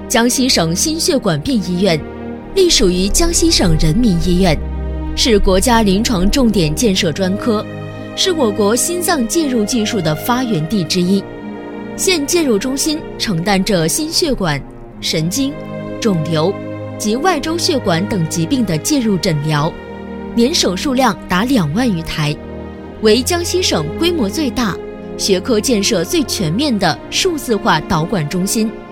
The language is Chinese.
江西省心血管病医院，隶属于江西省人民医院，是国家临床重点建设专科，是我国心脏介入技术的发源地之一。现介入中心承担着心血管、神经、肿瘤及外周血管等疾病的介入诊疗，年手术量达2万余台，为江西省规模最大、学科建设最全面的数字化导管中心。